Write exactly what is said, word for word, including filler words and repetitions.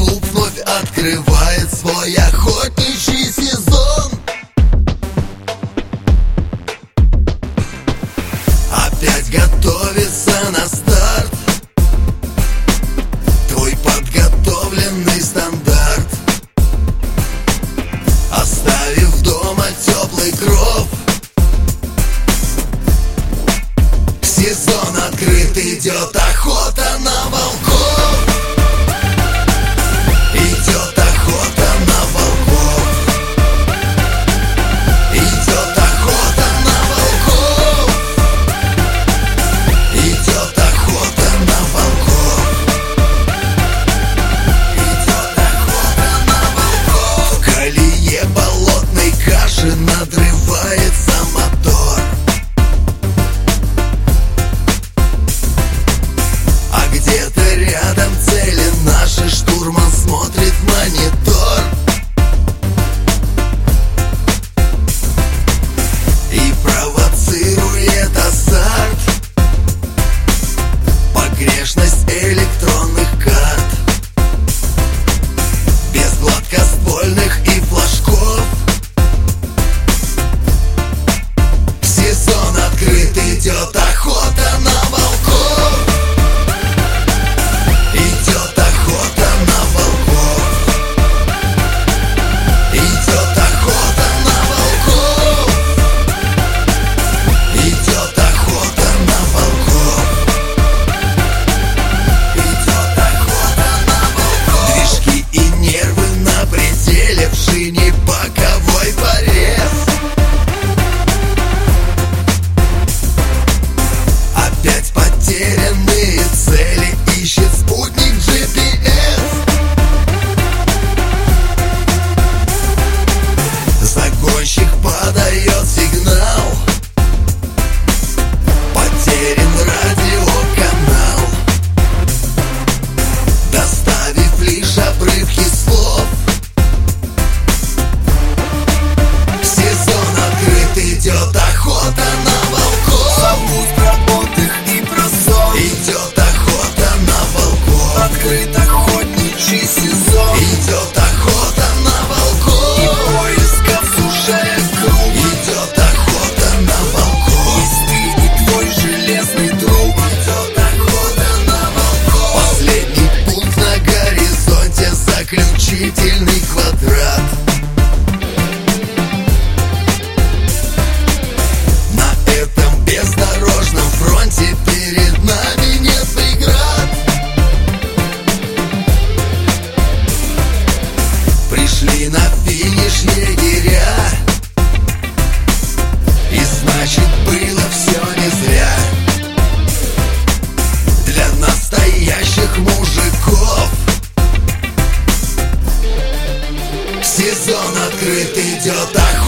клуб вновь открывает свой охотничий сезон. Опять готовится на старт твой подготовленный стандарт, оставив дома теплый кров. Сезон открыт, идет охота на волков. Идет охота на волков. Идет охота на волков. Идет охота на волков. Идет охота на волков. В колее болотной каши надрывается мотор. Где-то рядом цели наши, штурман смотрит в монитор и провоцирует азарт, погрешность электронных карт, без гладкоствольных и флажков. Сезон открыт, идет охота на волков. Идет охота на волков. Идет охота на волков. Идет охота на волков. Идет охота на волков. Движки и нервы на пределе, в шине боковой порез. Опять потерянные цели ищет спутник джи пи эс. Загонщик подает сигнал, потерян радиоканал, доставив лишь обрывки слов. Сезон открыт, идет охота на волков. Забудь про отдых и про сон. Идет охота на волков. Открыт охотничий сезон. Идет охота на волков. И поисков сужая круг. Идет охота на волков. И ты, и твой железный друг. Идет охота на волков. Последний пункт на горизонте, заключительный квадрат. На этом бездорожном фронте перед нами нет преград. Пришли на финиш егеря, и значит было все не зря. Для настоящих мужиков сезон открыт, идет охота.